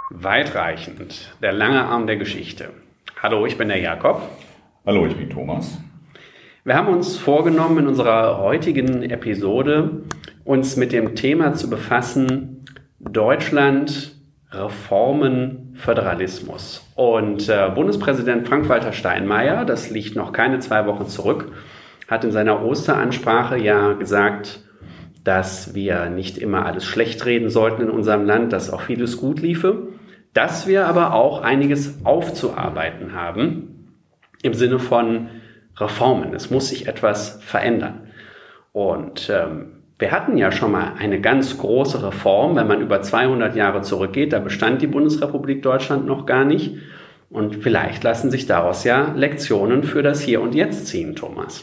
Weitreichend, der lange Arm der Geschichte. Hallo, ich bin der Jakob. Hallo, ich bin Thomas. Wir haben uns vorgenommen, in unserer heutigen Episode uns mit dem Thema zu befassen, Deutschland, Reformen, Föderalismus. Und Bundespräsident Frank-Walter Steinmeier, das liegt noch keine 2 Wochen zurück, hat in seiner Osteransprache ja gesagt, dass wir nicht immer alles schlecht reden sollten in unserem Land, dass auch vieles gut liefe, dass wir aber auch einiges aufzuarbeiten haben im Sinne von Reformen. Es muss sich etwas verändern. Und wir hatten ja schon mal eine ganz große Reform, wenn man über 200 Jahre zurückgeht, da bestand die Bundesrepublik Deutschland noch gar nicht. Und vielleicht lassen sich daraus ja Lektionen für das Hier und Jetzt ziehen, Thomas.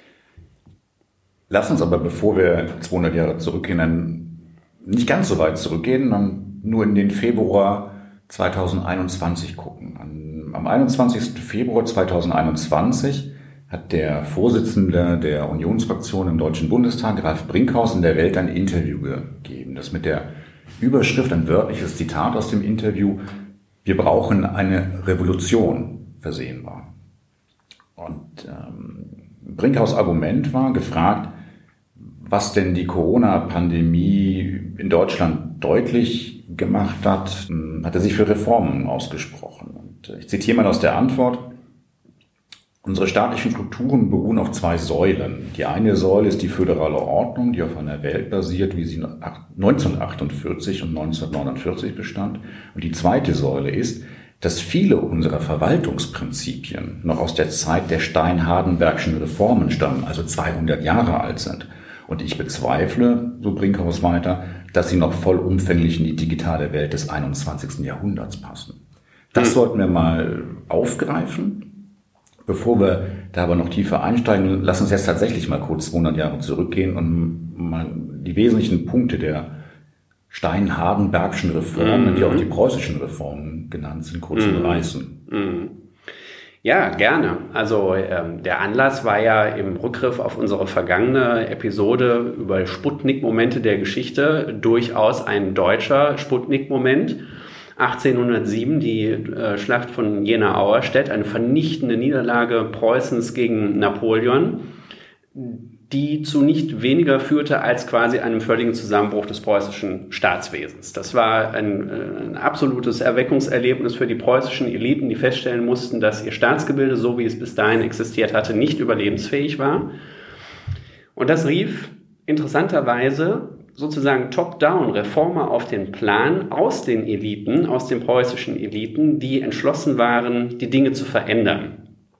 Lass uns aber, bevor wir 200 Jahre zurückgehen, dann nicht ganz so weit zurückgehen, dann nur in den Februar 2021 gucken. Am 21. Februar 2021 hat der Vorsitzende der Unionsfraktion im Deutschen Bundestag, Ralf Brinkhaus, in der Welt ein Interview gegeben, das mit der Überschrift, ein wörtliches Zitat aus dem Interview, wir brauchen eine Revolution, versehen war. Und Brinkhaus' Argument war, gefragt, was denn die Corona-Pandemie in Deutschland deutlich gemacht hat, hat er sich für Reformen ausgesprochen. Und ich zitiere mal aus der Antwort: Unsere staatlichen Strukturen beruhen auf 2 Säulen. Die eine Säule ist die föderale Ordnung, die auf einer Welt basiert, wie sie 1948 und 1949 bestand. Und die zweite Säule ist, dass viele unserer Verwaltungsprinzipien noch aus der Zeit der Stein-Hardenbergschen Reformen stammen, also 200 Jahre alt sind. Und ich bezweifle, so Brinkhaus weiter, dass sie noch vollumfänglich in die digitale Welt des 21. Jahrhunderts passen. Das sollten wir mal aufgreifen. Bevor wir da aber noch tiefer einsteigen, lass uns jetzt tatsächlich mal kurz 200 Jahre zurückgehen und mal die wesentlichen Punkte der Stein-Hardenbergschen Reformen, die auch die preußischen Reformen genannt sind, kurz umreißen. Ja, gerne. Also der Anlass war ja im Rückgriff auf unsere vergangene Episode über Sputnik-Momente der Geschichte durchaus ein deutscher Sputnik-Moment. 1807 die Schlacht von Jena-Auerstedt, eine vernichtende Niederlage Preußens gegen Napoleon, die zu nicht weniger führte als quasi einem völligen Zusammenbruch des preußischen Staatswesens. Das war ein absolutes Erweckungserlebnis für die preußischen Eliten, die feststellen mussten, dass ihr Staatsgebilde, so wie es bis dahin existiert hatte, nicht überlebensfähig war. Und das rief interessanterweise sozusagen top-down Reformer auf den Plan aus den Eliten, aus den preußischen Eliten, die entschlossen waren, die Dinge zu verändern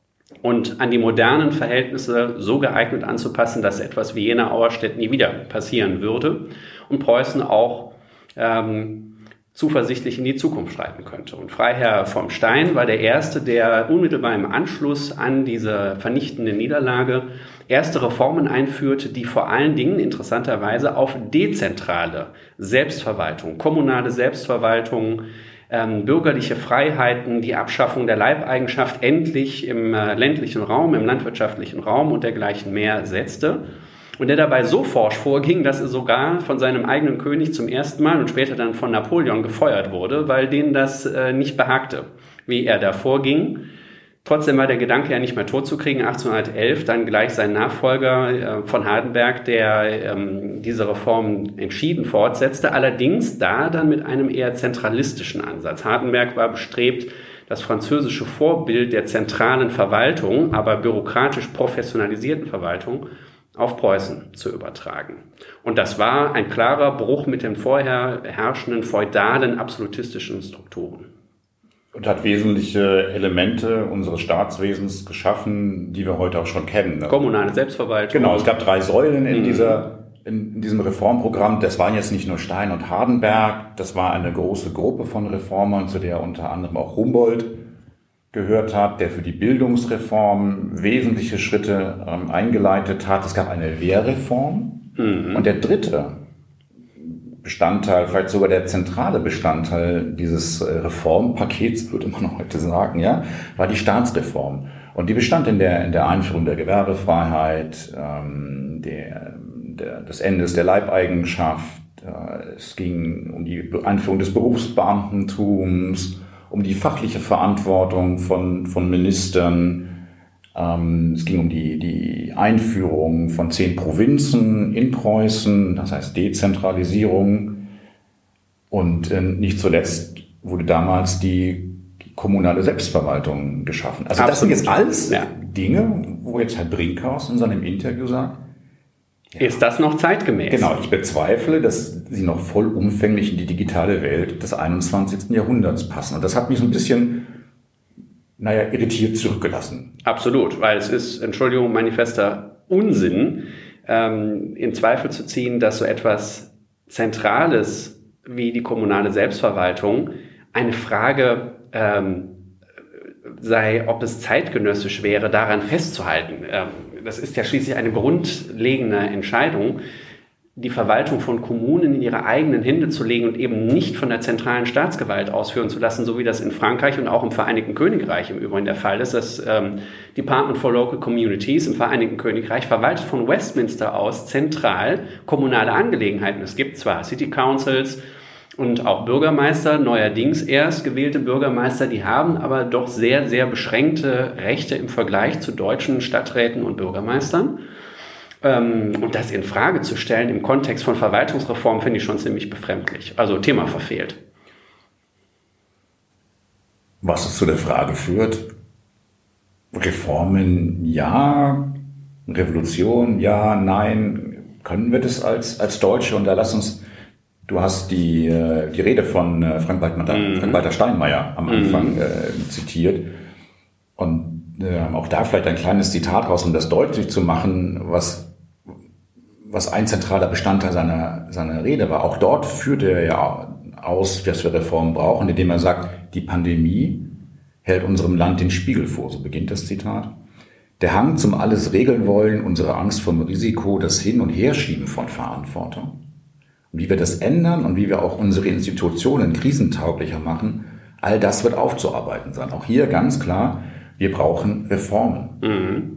und an die modernen Verhältnisse so geeignet anzupassen, dass etwas wie Jena-Auerstedt nie wieder passieren würde und Preußen auch zuversichtlich in die Zukunft schreiten könnte. Und Freiherr vom Stein war der Erste, der unmittelbar im Anschluss an diese vernichtende Niederlage erste Reformen einführte, die vor allen Dingen interessanterweise auf dezentrale Selbstverwaltung, kommunale Selbstverwaltung, bürgerliche Freiheiten, die Abschaffung der Leibeigenschaft endlich im ländlichen Raum, im landwirtschaftlichen Raum und dergleichen mehr setzte. Und der dabei so forsch vorging, dass er sogar von seinem eigenen König zum ersten Mal und später dann von Napoleon gefeuert wurde, weil denen das nicht behagte, wie er da vorging. Trotzdem war der Gedanke ja nicht mehr tot zu kriegen. 1811 dann gleich sein Nachfolger von Hardenberg, der diese Reform entschieden fortsetzte, allerdings da dann mit einem eher zentralistischen Ansatz. Hardenberg war bestrebt, das französische Vorbild der zentralen Verwaltung, aber bürokratisch professionalisierten Verwaltung, auf Preußen zu übertragen. Und das war ein klarer Bruch mit den vorher herrschenden feudalen, absolutistischen Strukturen. Und hat wesentliche Elemente unseres Staatswesens geschaffen, die wir heute auch schon kennen. Kommunale Selbstverwaltung. Genau, es gab 3 Säulen in diesem Reformprogramm. Das waren jetzt nicht nur Stein und Hardenberg, das war eine große Gruppe von Reformern, zu der unter anderem auch Humboldt gehört hat, der für die Bildungsreform wesentliche Schritte eingeleitet hat. Es gab eine Wehrreform. Und der dritte Bestandteil, vielleicht sogar der zentrale Bestandteil dieses Reformpakets, würde man heute sagen, ja, war die Staatsreform. Und die bestand in der Einführung der Gewerbefreiheit, des Endes der Leibeigenschaft, Es ging um die Einführung des Berufsbeamtentums, um die fachliche Verantwortung von Ministern. Es ging um die Einführung von 10 Provinzen in Preußen, das heißt Dezentralisierung. Und nicht zuletzt wurde damals die kommunale Selbstverwaltung geschaffen. Also das sind jetzt alles Dinge, wo jetzt Herr Brinkhaus in seinem Interview sagt, ist das noch zeitgemäß? Genau, ich bezweifle, dass sie noch vollumfänglich in die digitale Welt des 21. Jahrhunderts passen. Und das hat mich so ein bisschen, irritiert zurückgelassen. Absolut, weil es ist, Entschuldigung, manifester Unsinn, in Zweifel zu ziehen, dass so etwas Zentrales wie die kommunale Selbstverwaltung eine Frage sei, ob es zeitgenössisch wäre, daran festzuhalten. Das ist ja schließlich eine grundlegende Entscheidung, die Verwaltung von Kommunen in ihre eigenen Hände zu legen und eben nicht von der zentralen Staatsgewalt ausführen zu lassen, so wie das in Frankreich und auch im Vereinigten Königreich im Übrigen der Fall ist. Das Department for Local Communities im Vereinigten Königreich verwaltet von Westminster aus zentral kommunale Angelegenheiten. Es gibt zwar City Councils und auch Bürgermeister, neuerdings erst gewählte Bürgermeister, die haben aber doch sehr, sehr beschränkte Rechte im Vergleich zu deutschen Stadträten und Bürgermeistern. Und das in Frage zu stellen im Kontext von Verwaltungsreform finde ich schon ziemlich befremdlich. Also Thema verfehlt. Was es zu der Frage führt, Reformen ja, Revolution ja, nein, können wir das als Deutsche? Und da lass uns, du hast die Rede von Frank-Walter Steinmeier am Anfang zitiert. Und auch da vielleicht ein kleines Zitat raus, um das deutlich zu machen, was ein zentraler Bestandteil seiner Rede war. Auch dort führte er ja aus, was wir Reformen brauchen, indem er sagt, die Pandemie hält unserem Land den Spiegel vor. So beginnt das Zitat. Der Hang zum alles regeln wollen, unsere Angst vom Risiko, das Hin- und Herschieben von Verantwortung. Und wie wir das ändern und wie wir auch unsere Institutionen krisentauglicher machen, all das wird aufzuarbeiten sein. Auch hier ganz klar, wir brauchen Reformen. Mhm.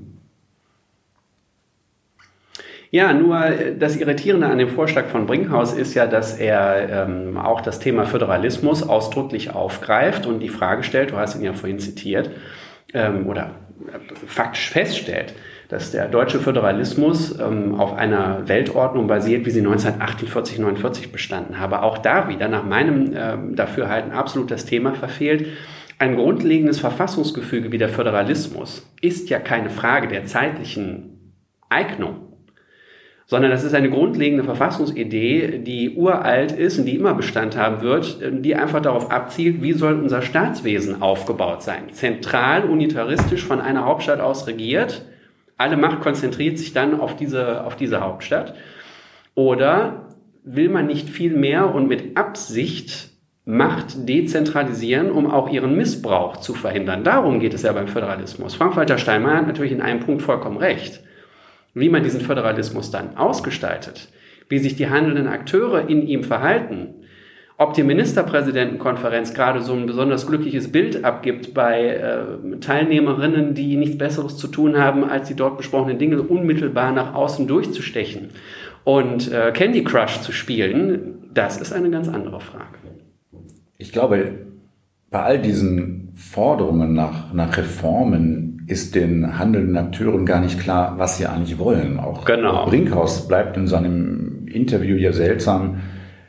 Ja, nur das Irritierende an dem Vorschlag von Brinkhaus ist ja, dass er auch das Thema Föderalismus ausdrücklich aufgreift und die Frage stellt, du hast ihn ja vorhin zitiert, oder faktisch feststellt, dass der deutsche Föderalismus auf einer Weltordnung basiert, wie sie 1948/49 bestanden habe. Auch da wieder nach meinem Dafürhalten absolut das Thema verfehlt. Ein grundlegendes Verfassungsgefüge wie der Föderalismus ist ja keine Frage der zeitlichen Eignung, sondern das ist eine grundlegende Verfassungsidee, die uralt ist und die immer Bestand haben wird, die einfach darauf abzielt, wie soll unser Staatswesen aufgebaut sein. Zentral, unitaristisch von einer Hauptstadt aus regiert, alle Macht konzentriert sich dann auf diese Hauptstadt. Oder will man nicht viel mehr und mit Absicht Macht dezentralisieren, um auch ihren Missbrauch zu verhindern? Darum geht es ja beim Föderalismus. Frank-Walter Steinmeier hat natürlich in einem Punkt vollkommen recht. Wie man diesen Föderalismus dann ausgestaltet, wie sich die handelnden Akteure in ihm verhalten, ob die Ministerpräsidentenkonferenz gerade so ein besonders glückliches Bild abgibt bei Teilnehmerinnen, die nichts Besseres zu tun haben, als die dort besprochenen Dinge unmittelbar nach außen durchzustechen und Candy Crush zu spielen, das ist eine ganz andere Frage. Ich glaube, bei all diesen Forderungen nach Reformen ist den handelnden Akteuren gar nicht klar, was sie eigentlich wollen. Auch Brinkhaus bleibt in seinem Interview ja seltsam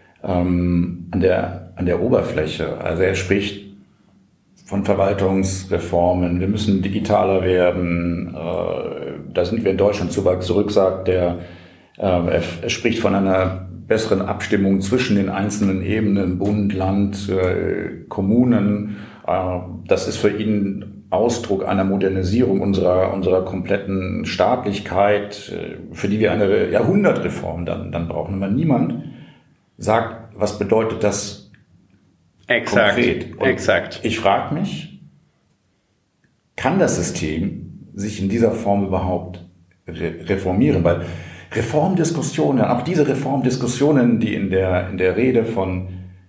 an der Oberfläche. Also er spricht von Verwaltungsreformen, wir müssen digitaler werden, da sind wir in Deutschland zu weit zurück, sagt er. Er spricht von einer besseren Abstimmung zwischen den einzelnen Ebenen, Bund, Land, Kommunen. Das ist für ihn Ausdruck einer Modernisierung unserer kompletten Staatlichkeit, für die wir eine Jahrhundertreform dann brauchen. Aber niemand sagt, was bedeutet das konkret? Und exakt. Ich frage mich, kann das System sich in dieser Form überhaupt reformieren? Weil Reformdiskussionen, auch diese Reformdiskussionen, die in der Rede von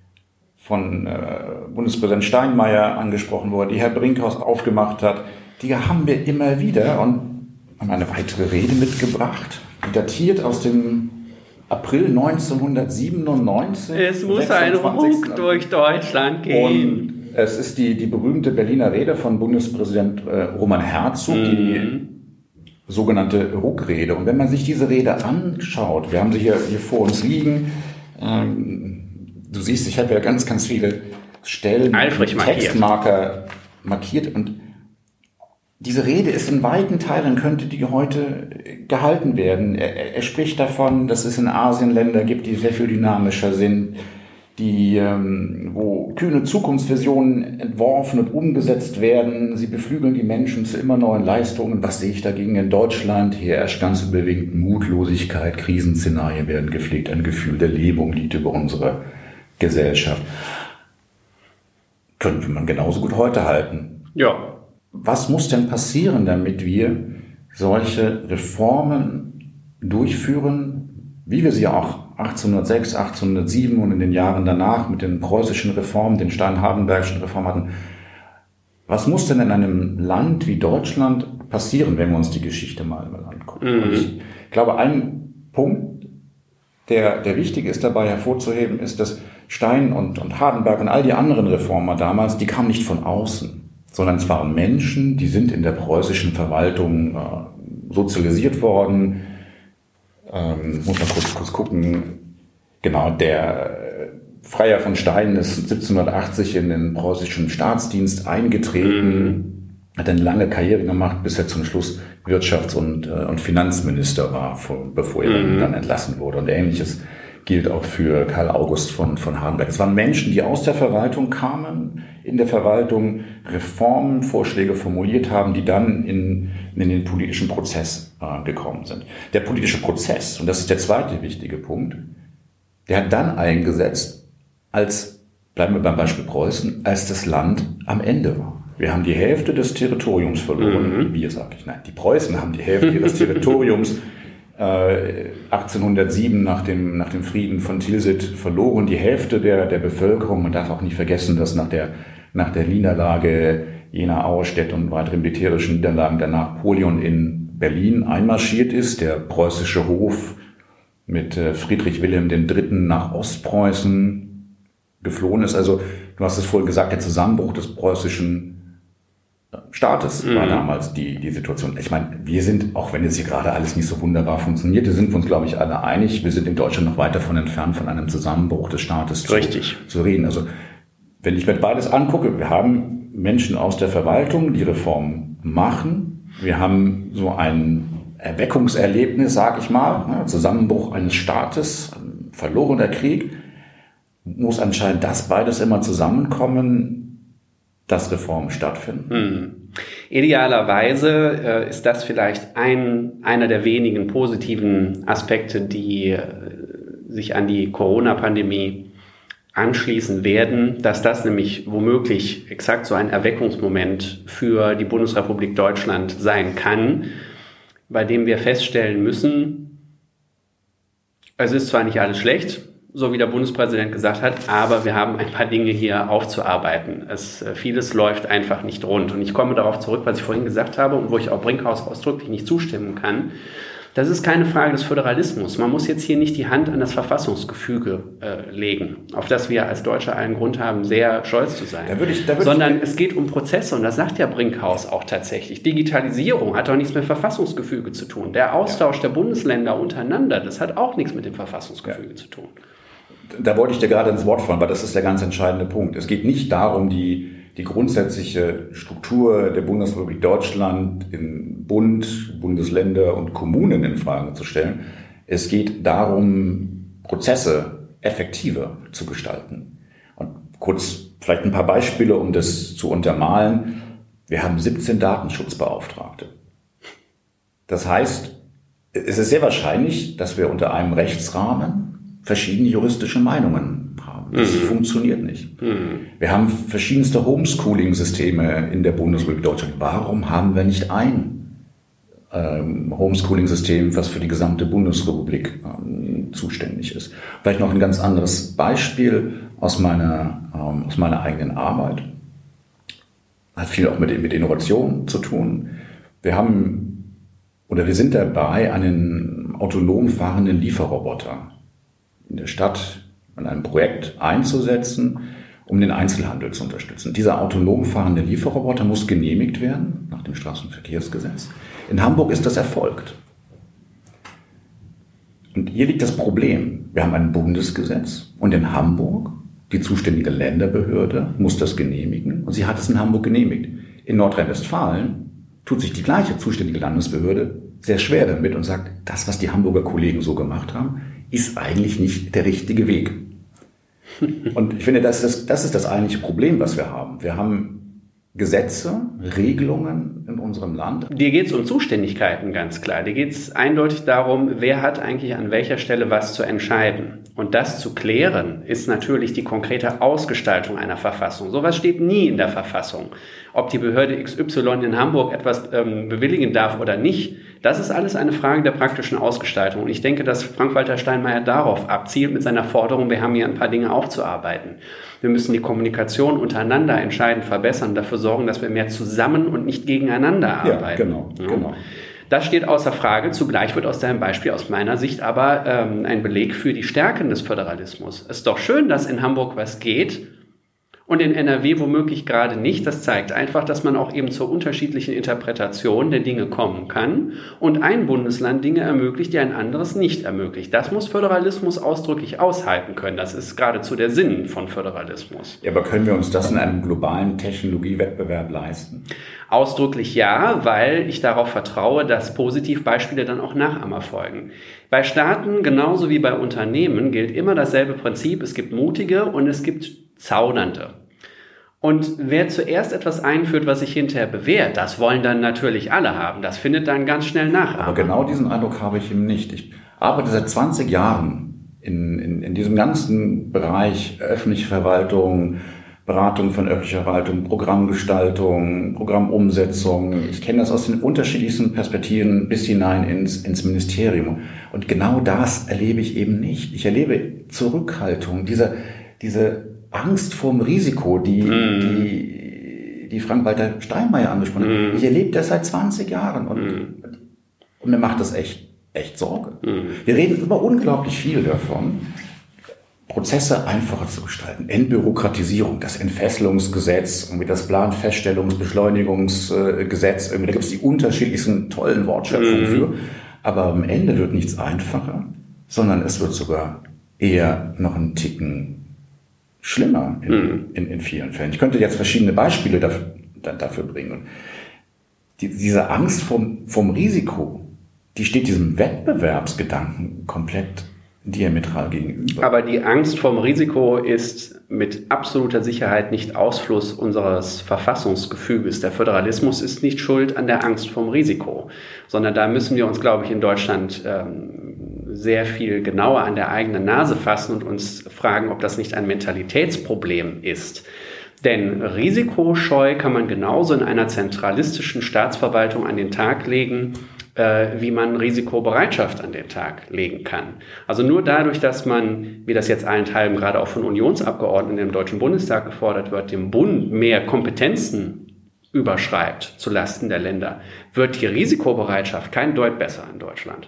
Bundespräsident Steinmeier angesprochen wurde, die Herr Brinkhaus aufgemacht hat, die haben wir immer wieder und haben eine weitere Rede mitgebracht, die datiert aus dem April 1997. Es muss ein Ruck durch Deutschland gehen. Und es ist die berühmte Berliner Rede von Bundespräsident Roman Herzog, die sogenannte Ruckrede. Und wenn man sich diese Rede anschaut, wir haben sie hier vor uns liegen, du siehst, ich habe ja ganz, ganz viele Stellen, Textmarker markiert, und diese Rede ist in weiten Teilen, könnte die heute gehalten werden. Er spricht davon, dass es in Asien Länder gibt, die sehr viel dynamischer sind, wo kühne Zukunftsvisionen entworfen und umgesetzt werden. Sie beflügeln die Menschen zu immer neuen Leistungen. Was sehe ich dagegen in Deutschland? Hier herrscht ganz überwiegend Mutlosigkeit, Krisenszenarien werden gepflegt, ein Gefühl der Lähmung liegt über unsere Gesellschaft. Könnte man genauso gut heute halten. Ja. Was muss denn passieren, damit wir solche Reformen durchführen, wie wir sie auch 1806, 1807 und in den Jahren danach mit den preußischen Reformen, den Stein-Hardenbergischen Reformen hatten? Was muss denn in einem Land wie Deutschland passieren, wenn wir uns die Geschichte mal angucken? Und ich glaube, ein Punkt, der wichtig ist dabei hervorzuheben, ist, dass Stein und Hardenberg und all die anderen Reformer damals, die kamen nicht von außen, sondern es waren Menschen, die sind in der preußischen Verwaltung sozialisiert worden. Muss man kurz gucken. Genau, der Freier von Stein ist 1780 in den preußischen Staatsdienst eingetreten, hat eine lange Karriere gemacht, bis er zum Schluss Wirtschafts- und Finanzminister war, bevor er dann entlassen wurde. Und Ähnliches gilt auch für Karl August von Hardenberg. Es waren Menschen, die aus der Verwaltung kamen, in der Verwaltung Reformvorschläge formuliert haben, die dann in den politischen Prozess gekommen sind. Der politische Prozess, und das ist der zweite wichtige Punkt, der hat dann eingesetzt, bleiben wir beim Beispiel Preußen, als das Land am Ende war. Wir haben die Hälfte des Territoriums verloren. Die Preußen haben die Hälfte ihres Territoriums 1807 nach dem Frieden von Tilsit verloren, die Hälfte der Bevölkerung. Man darf auch nicht vergessen, dass nach der Niederlage Jena, Auerstedt und weiteren militärischen Niederlagen der Napoleon in Berlin einmarschiert ist, der preußische Hof mit Friedrich Wilhelm III. Nach Ostpreußen geflohen ist. Also du hast es vorhin gesagt, der Zusammenbruch des preußischen Staates war damals die Situation. Ich meine, wir sind, auch wenn jetzt hier gerade alles nicht so wunderbar funktionierte, sind wir uns, glaube ich, alle einig, wir sind in Deutschland noch weit davon entfernt, von einem Zusammenbruch des Staates zu reden. Also wenn ich mir beides angucke, wir haben Menschen aus der Verwaltung, die Reformen machen. Wir haben so ein Erweckungserlebnis, sage ich mal, Zusammenbruch eines Staates, ein verlorener Krieg. Muss anscheinend das beides immer zusammenkommen, dass Reformen stattfinden. Idealerweise ist das vielleicht einer der wenigen positiven Aspekte, die sich an die Corona-Pandemie anschließen werden, dass das nämlich womöglich exakt so ein Erweckungsmoment für die Bundesrepublik Deutschland sein kann, bei dem wir feststellen müssen, es ist zwar nicht alles schlecht, so wie der Bundespräsident gesagt hat, aber wir haben ein paar Dinge hier aufzuarbeiten. Vieles läuft einfach nicht rund. Und ich komme darauf zurück, was ich vorhin gesagt habe und wo ich auch Brinkhaus ausdrücklich nicht zustimmen kann. Das ist keine Frage des Föderalismus. Man muss jetzt hier nicht die Hand an das Verfassungsgefüge legen, auf das wir als Deutsche allen Grund haben, sehr stolz zu sein. Sondern es geht um Prozesse, und das sagt ja Brinkhaus auch tatsächlich. Digitalisierung hat doch nichts mit Verfassungsgefüge zu tun. Der Austausch der Bundesländer untereinander, das hat auch nichts mit dem Verfassungsgefüge zu tun. Da wollte ich dir gerade ins Wort fallen, weil das ist der ganz entscheidende Punkt. Es geht nicht darum, die grundsätzliche Struktur der Bundesrepublik Deutschland in Bund, Bundesländer und Kommunen in Frage zu stellen. Es geht darum, Prozesse effektiver zu gestalten. Und kurz vielleicht ein paar Beispiele, um das zu untermalen. Wir haben 17 Datenschutzbeauftragte. Das heißt, es ist sehr wahrscheinlich, dass wir unter einem Rechtsrahmen verschiedene juristische Meinungen haben. Das funktioniert nicht. Wir haben verschiedenste Homeschooling-Systeme in der Bundesrepublik Deutschland. Warum haben wir nicht ein Homeschooling-System, was für die gesamte Bundesrepublik zuständig ist? Vielleicht noch ein ganz anderes Beispiel aus meiner eigenen Arbeit. Hat viel auch mit Innovation zu tun. Wir sind dabei, einen autonom fahrenden Lieferroboter in der Stadt an einem Projekt einzusetzen, um den Einzelhandel zu unterstützen. Dieser autonom fahrende Lieferroboter muss genehmigt werden nach dem Straßenverkehrsgesetz. In Hamburg ist das erfolgt. Und hier liegt das Problem. Wir haben ein Bundesgesetz und in Hamburg, die zuständige Länderbehörde, muss das genehmigen und sie hat es in Hamburg genehmigt. In Nordrhein-Westfalen tut sich die gleiche zuständige Landesbehörde sehr schwer damit und sagt, das, was die Hamburger Kollegen so gemacht haben, ist eigentlich nicht der richtige Weg. Und ich finde, das ist das eigentliche Problem, was wir haben. Wir haben Gesetze, Regelungen in unserem Land. Dir geht es um Zuständigkeiten, ganz klar. Dir geht es eindeutig darum, wer hat eigentlich an welcher Stelle was zu entscheiden. Und das zu klären, ist natürlich die konkrete Ausgestaltung einer Verfassung. Sowas steht nie in der Verfassung. Ob die Behörde XY in Hamburg etwas bewilligen darf oder nicht, das ist alles eine Frage der praktischen Ausgestaltung. Und ich denke, dass Frank-Walter Steinmeier darauf abzielt mit seiner Forderung, wir haben hier ein paar Dinge aufzuarbeiten. Wir müssen die Kommunikation untereinander entscheidend verbessern, dafür sorgen, dass wir mehr zusammen und nicht gegeneinander arbeiten. Ja, genau. Das steht außer Frage. Zugleich wird aus deinem Beispiel aus meiner Sicht aber ein Beleg für die Stärken des Föderalismus. Es ist doch schön, dass in Hamburg was geht und in NRW womöglich gerade nicht. Das zeigt einfach, dass man auch eben zur unterschiedlichen Interpretation der Dinge kommen kann und ein Bundesland Dinge ermöglicht, die ein anderes nicht ermöglicht. Das muss Föderalismus ausdrücklich aushalten können. Das ist geradezu der Sinn von Föderalismus. Ja, aber können wir uns das in einem globalen Technologiewettbewerb leisten? Ausdrücklich ja, weil ich darauf vertraue, dass Positivbeispiele dann auch Nachahmer folgen. Bei Staaten genauso wie bei Unternehmen gilt immer dasselbe Prinzip. Es gibt Mutige und es gibt Zaudernde. Und wer zuerst etwas einführt, was sich hinterher bewährt, das wollen dann natürlich alle haben. Das findet dann ganz schnell Nachahmer. Aber genau diesen Eindruck habe ich eben nicht. Ich arbeite seit 20 Jahren in diesem ganzen Bereich öffentliche Verwaltung, Beratung von öffentlicher Verwaltung, Programmgestaltung, Programmumsetzung. Ich kenne das aus den unterschiedlichsten Perspektiven bis hinein ins Ministerium. Und genau das erlebe ich eben nicht. Ich erlebe Zurückhaltung, diese Angst vorm Risiko, die Frank-Walter Steinmeier angesprochen hat. Ich erlebe das seit 20 Jahren und mir macht das echt Sorge. Wir reden immer unglaublich viel davon, Prozesse einfacher zu gestalten, Entbürokratisierung, das Entfesselungsgesetz, irgendwie das Planfeststellungsbeschleunigungsgesetz, da gibt es die unterschiedlichsten tollen Wortschöpfungen für, aber am Ende wird nichts einfacher, sondern es wird sogar eher noch einen Ticken schlimmer in vielen Fällen. Ich könnte jetzt verschiedene Beispiele dafür bringen. Und diese Angst vom Risiko, die steht diesem Wettbewerbsgedanken komplett diametral gegenüber. Aber die Angst vorm Risiko ist mit absoluter Sicherheit nicht Ausfluss unseres Verfassungsgefüges. Der Föderalismus ist nicht schuld an der Angst vorm Risiko, sondern da müssen wir uns, glaube ich, in Deutschland sehr viel genauer an der eigenen Nase fassen und uns fragen, ob das nicht ein Mentalitätsproblem ist. Denn Risikoscheu kann man genauso in einer zentralistischen Staatsverwaltung an den Tag legen, wie man Risikobereitschaft an den Tag legen kann. Also nur dadurch, dass man, wie das jetzt allenthalben gerade auch von Unionsabgeordneten im Deutschen Bundestag gefordert wird, dem Bund mehr Kompetenzen überschreibt zulasten der Länder, wird die Risikobereitschaft kein Deut besser in Deutschland.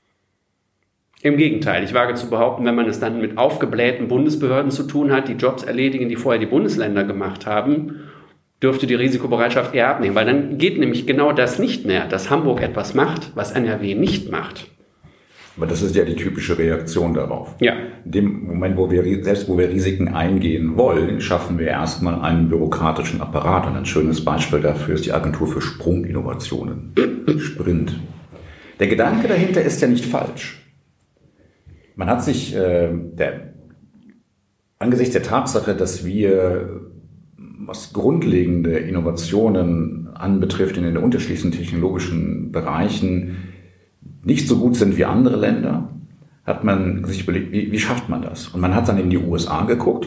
Im Gegenteil, ich wage zu behaupten, wenn man es dann mit aufgeblähten Bundesbehörden zu tun hat, die Jobs erledigen, die vorher die Bundesländer gemacht haben, dürfte die Risikobereitschaft eher abnehmen, weil dann geht nämlich genau das nicht mehr, dass Hamburg etwas macht, was NRW nicht macht. Aber das ist ja die typische Reaktion darauf. Ja. In dem Moment, wo wir Risiken eingehen wollen, schaffen wir erstmal einen bürokratischen Apparat. Und ein schönes Beispiel dafür ist die Agentur für Sprunginnovationen, Sprint. Der Gedanke dahinter ist ja nicht falsch. Man hat sich angesichts der Tatsache, dass wir, was grundlegende Innovationen anbetrifft, in den unterschiedlichen technologischen Bereichen nicht so gut sind wie andere Länder, hat man sich überlegt, wie schafft man das? Und man hat dann in die USA geguckt.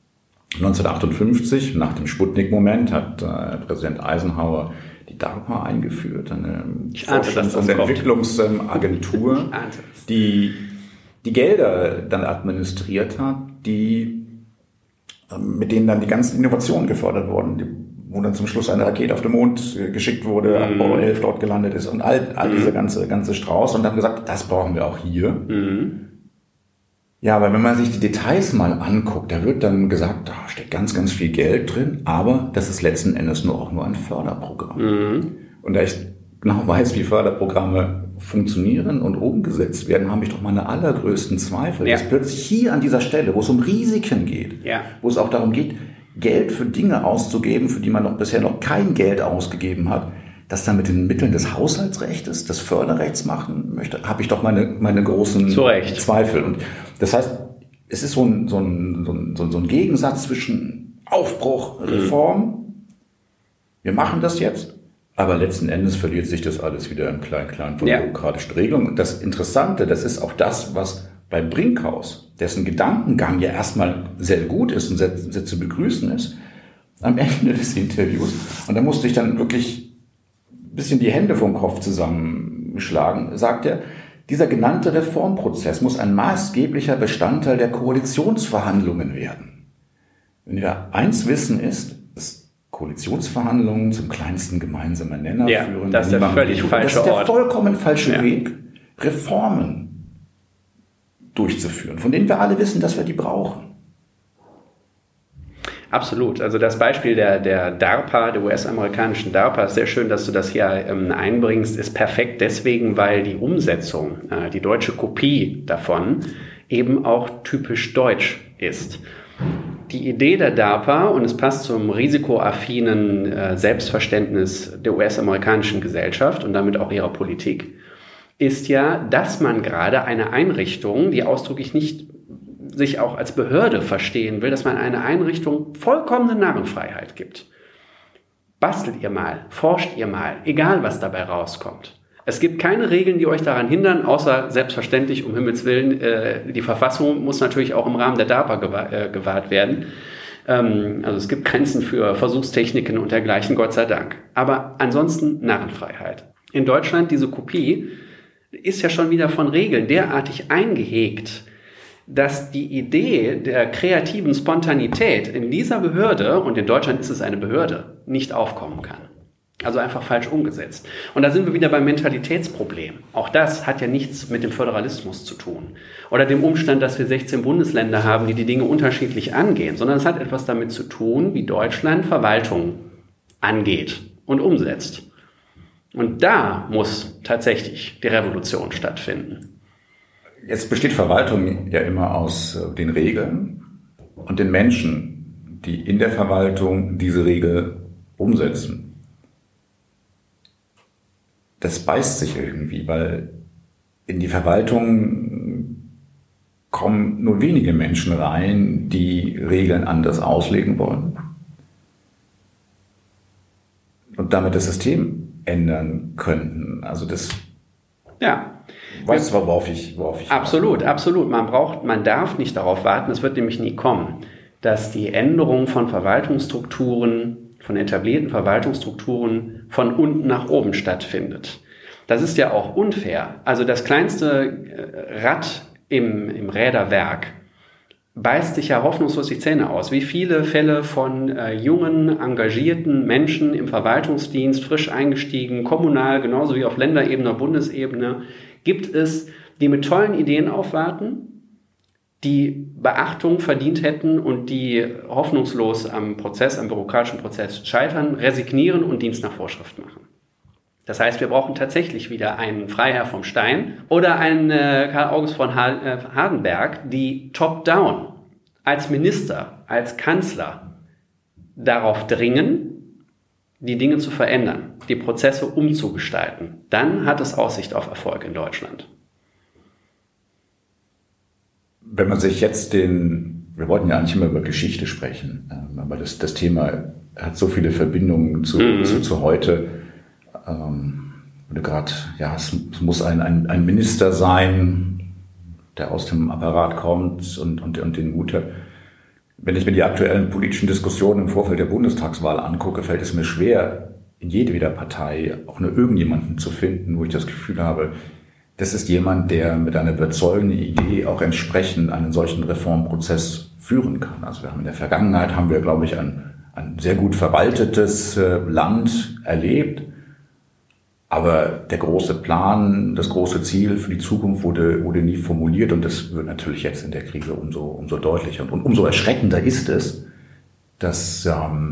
1958, nach dem Sputnik-Moment, hat Präsident Eisenhower die DARPA eingeführt, eine Forschungs- und Entwicklungsagentur, die Gelder dann administriert hat, mit denen dann die ganzen Innovationen gefördert wurden, wo dann zum Schluss eine Rakete auf den Mond geschickt wurde, Apollo 11 dort gelandet ist und all dieser ganze Strauß und dann gesagt, das brauchen wir auch hier. Ja, aber wenn man sich die Details mal anguckt, da wird dann gesagt, da steckt ganz, ganz viel Geld drin, aber das ist letzten Endes auch nur ein Förderprogramm. Und da ich genau weiß, wie Förderprogramme funktionieren und umgesetzt werden, habe ich doch meine allergrößten Zweifel, dass plötzlich hier an dieser Stelle, wo es um Risiken geht, wo es auch darum geht, Geld für Dinge auszugeben, für die man noch bisher noch kein Geld ausgegeben hat, das dann mit den Mitteln des Haushaltsrechts, des Förderrechts machen möchte, habe ich doch meine großen Zweifel. Und das heißt, es ist so ein Gegensatz zwischen Aufbruch, Reform, wir machen das jetzt, aber letzten Endes verliert sich das alles wieder im Klein-Klein von bürokratischen Regelungen. Und das Interessante, das ist auch das, was bei Brinkhaus, dessen Gedankengang ja erstmal sehr gut ist und sehr zu begrüßen ist, am Ende des Interviews, und da musste ich dann wirklich bisschen die Hände vom Kopf zusammenschlagen, sagt er, dieser genannte Reformprozess muss ein maßgeblicher Bestandteil der Koalitionsverhandlungen werden. Wenn wir eins wissen ist, dass Koalitionsverhandlungen zum kleinsten gemeinsamen Nenner führen. Das ist der völlig falsche Ort. Das ist der vollkommen falsche Weg, Reformen durchzuführen, von denen wir alle wissen, dass wir die brauchen. Absolut. Also das Beispiel der DARPA, der US-amerikanischen DARPA, ist sehr schön, dass du das hier einbringst, ist perfekt deswegen, weil die Umsetzung, die deutsche Kopie davon eben auch typisch deutsch ist. Die Idee der DARPA, und es passt zum risikoaffinen Selbstverständnis der US-amerikanischen Gesellschaft und damit auch ihrer Politik, ist ja, dass man gerade eine Einrichtung, die ausdrücklich nicht sich auch als Behörde verstehen will, dass man einer Einrichtung vollkommene Narrenfreiheit gibt. Bastelt ihr mal, forscht ihr mal, egal was dabei rauskommt. Es gibt keine Regeln, die euch daran hindern, außer selbstverständlich, um Himmels Willen, die Verfassung muss natürlich auch im Rahmen der DARPA gewahrt werden. Also es gibt Grenzen für Versuchstechniken und dergleichen, Gott sei Dank. Aber ansonsten Narrenfreiheit. In Deutschland, diese Kopie ist ja schon wieder von Regeln derartig eingehegt, dass die Idee der kreativen Spontanität in dieser Behörde, und in Deutschland ist es eine Behörde, nicht aufkommen kann. Also einfach falsch umgesetzt. Und da sind wir wieder beim Mentalitätsproblem. Auch das hat ja nichts mit dem Föderalismus zu tun. Oder dem Umstand, dass wir 16 Bundesländer haben, die Dinge unterschiedlich angehen, sondern es hat etwas damit zu tun, wie Deutschland Verwaltung angeht und umsetzt. Und da muss tatsächlich die Revolution stattfinden. Jetzt besteht Verwaltung ja immer aus den Regeln und den Menschen, die in der Verwaltung diese Regel umsetzen. Das beißt sich irgendwie, weil in die Verwaltung kommen nur wenige Menschen rein, die Regeln anders auslegen wollen und damit das System ändern könnten. Also das... Ja. Weißt du, worauf ich absolut. Man darf nicht darauf warten, es wird nämlich nie kommen, dass die Änderung von Verwaltungsstrukturen, von etablierten Verwaltungsstrukturen von unten nach oben stattfindet. Das ist ja auch unfair. Also das kleinste Rad im Räderwerk beißt sich ja hoffnungslos die Zähne aus. Wie viele Fälle von jungen, engagierten Menschen im Verwaltungsdienst, frisch eingestiegen, kommunal, genauso wie auf Länderebene, Bundesebene, gibt es, die mit tollen Ideen aufwarten, die Beachtung verdient hätten und die hoffnungslos am bürokratischen Prozess scheitern, resignieren und Dienst nach Vorschrift machen. Das heißt, wir brauchen tatsächlich wieder einen Freiherr vom Stein oder einen Karl August von Hardenberg, die top-down als Minister, als Kanzler darauf dringen, die Dinge zu verändern, die Prozesse umzugestalten. Dann hat es Aussicht auf Erfolg in Deutschland. Wenn man sich jetzt wir wollten ja eigentlich immer über Geschichte sprechen, aber das Thema hat so viele Verbindungen zu heute. Es muss ein Minister sein, der aus dem Apparat kommt und den Mut hat. Wenn ich mir die aktuellen politischen Diskussionen im Vorfeld der Bundestagswahl angucke, fällt es mir schwer, in jedweder Partei auch nur irgendjemanden zu finden, wo ich das Gefühl habe, das ist jemand, der mit einer überzeugenden Idee auch entsprechend einen solchen Reformprozess führen kann. Also in der Vergangenheit haben wir, glaube ich, ein sehr gut verwaltetes Land erlebt. Aber der große Plan, das große Ziel für die Zukunft wurde nie formuliert und das wird natürlich jetzt in der Krise umso deutlicher. Und umso erschreckender ist es, dass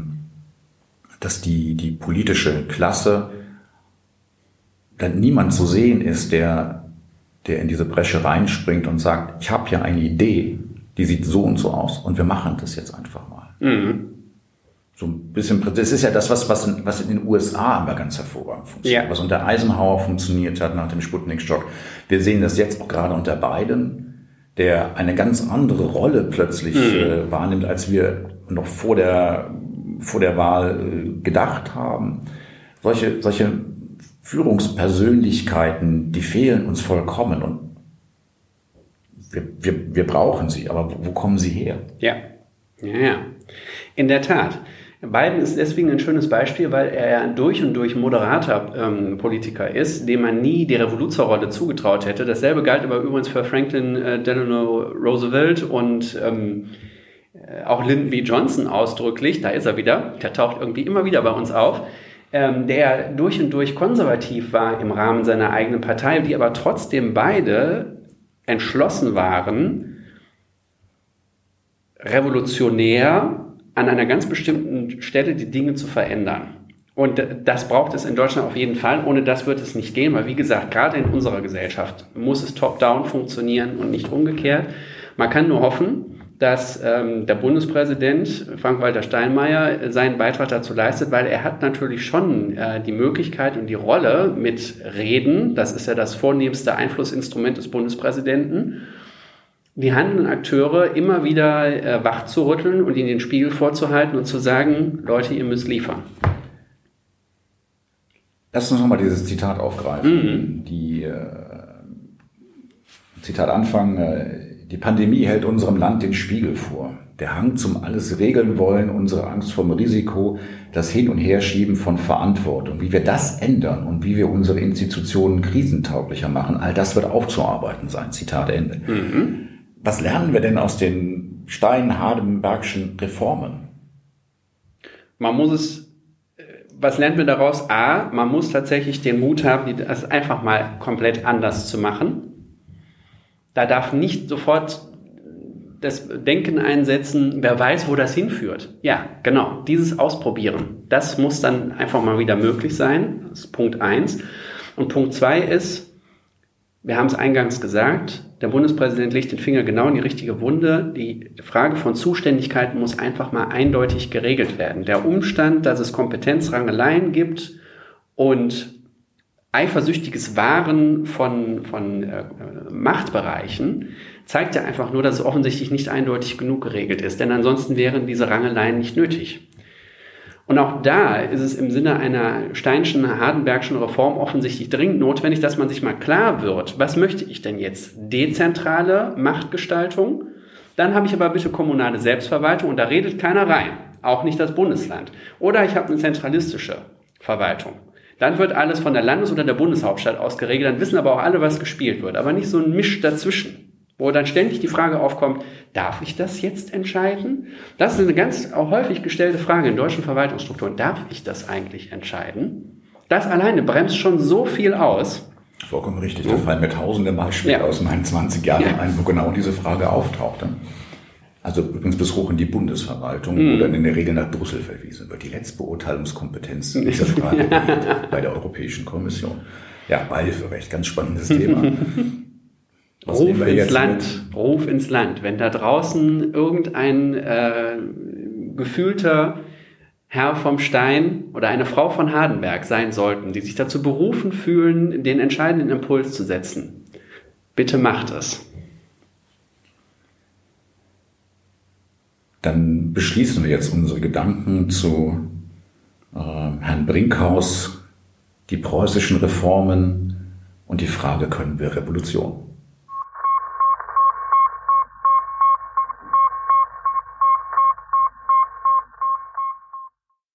die politische Klasse dann niemand zu sehen ist, der in diese Bresche reinspringt und sagt, ich habe ja eine Idee, die sieht so und so aus und wir machen das jetzt einfach mal. Mhm. So ein bisschen, das ist ja das, was in den USA immer ganz hervorragend funktioniert, was unter Eisenhower funktioniert hat nach dem Sputnik-Schock. Wir sehen das jetzt auch gerade unter Biden, der eine ganz andere Rolle plötzlich wahrnimmt, als wir noch vor der Wahl gedacht haben. Solche Führungspersönlichkeiten, die fehlen uns vollkommen und wir brauchen sie, aber wo kommen sie her? Ja, in der Tat. Biden ist deswegen ein schönes Beispiel, weil er durch und durch moderater Politiker ist, dem man nie die Revolutionärrolle zugetraut hätte. Dasselbe galt aber übrigens für Franklin Delano Roosevelt und auch Lyndon B. Johnson ausdrücklich. Da ist er wieder. Der taucht irgendwie immer wieder bei uns auf. Der durch und durch konservativ war im Rahmen seiner eigenen Partei, die aber trotzdem beide entschlossen waren, revolutionär an einer ganz bestimmten Stelle die Dinge zu verändern. Und das braucht es in Deutschland auf jeden Fall. Ohne das wird es nicht gehen, weil wie gesagt, gerade in unserer Gesellschaft muss es top-down funktionieren und nicht umgekehrt. Man kann nur hoffen, dass der Bundespräsident Frank-Walter Steinmeier seinen Beitrag dazu leistet, weil er hat natürlich schon die Möglichkeit und die Rolle mit Reden, das ist ja das vornehmste Einflussinstrument des Bundespräsidenten, die handelnden Akteure immer wieder wach zu rütteln und ihnen den Spiegel vorzuhalten und zu sagen, Leute, ihr müsst liefern. Lass uns nochmal dieses Zitat aufgreifen. Zitat Anfang, die Pandemie hält unserem Land den Spiegel vor. Der Hang zum alles regeln wollen, unsere Angst vom Risiko, das Hin- und Herschieben von Verantwortung. Wie wir das ändern und wie wir unsere Institutionen krisentauglicher machen, all das wird aufzuarbeiten sein. Zitat Ende. Mhm. Was lernen wir denn aus den Stein-Hardenbergschen Reformen? Was lernen wir daraus? A, man muss tatsächlich den Mut haben, das einfach mal komplett anders zu machen. Da darf nicht sofort das Denken einsetzen, wer weiß, wo das hinführt. Ja, genau, dieses Ausprobieren, das muss dann einfach mal wieder möglich sein. Das ist Punkt 1. Und Punkt 2 ist, wir haben es eingangs gesagt, der Bundespräsident legt den Finger genau in die richtige Wunde. Die Frage von Zuständigkeiten muss einfach mal eindeutig geregelt werden. Der Umstand, dass es Kompetenzrangeleien gibt und eifersüchtiges Wahren von Machtbereichen, zeigt ja einfach nur, dass es offensichtlich nicht eindeutig genug geregelt ist. Denn ansonsten wären diese Rangeleien nicht nötig. Und auch da ist es im Sinne einer Steinschen, Hardenbergschen Reform offensichtlich dringend notwendig, dass man sich mal klar wird, was möchte ich denn jetzt? Dezentrale Machtgestaltung? Dann habe ich aber bitte kommunale Selbstverwaltung und da redet keiner rein, auch nicht das Bundesland. Oder ich habe eine zentralistische Verwaltung. Dann wird alles von der Landes- oder der Bundeshauptstadt aus geregelt, dann wissen aber auch alle, was gespielt wird, aber nicht so ein Misch dazwischen, wo dann ständig die Frage aufkommt, darf ich das jetzt entscheiden? Das ist eine ganz auch häufig gestellte Frage in deutschen Verwaltungsstrukturen. Darf ich das eigentlich entscheiden? Das alleine bremst schon so viel aus. Vollkommen richtig. Da fallen mir tausende Beispiele aus meinen 20 Jahren ein, wo genau diese Frage auftauchte. Also übrigens bis hoch in die Bundesverwaltung, wo dann in der Regel nach Brüssel verwiesen wird. Die Letztbeurteilungskompetenz dieser Frage liegt bei der Europäischen Kommission. Ja, Beihilferecht, ganz spannendes Thema. Ruf ins Land. Wenn da draußen irgendein gefühlter Herr vom Stein oder eine Frau von Hardenberg sein sollten, die sich dazu berufen fühlen, den entscheidenden Impuls zu setzen, bitte macht es. Dann beschließen wir jetzt unsere Gedanken zu Herrn Brinkhaus, die preußischen Reformen und die Frage, können wir Revolution?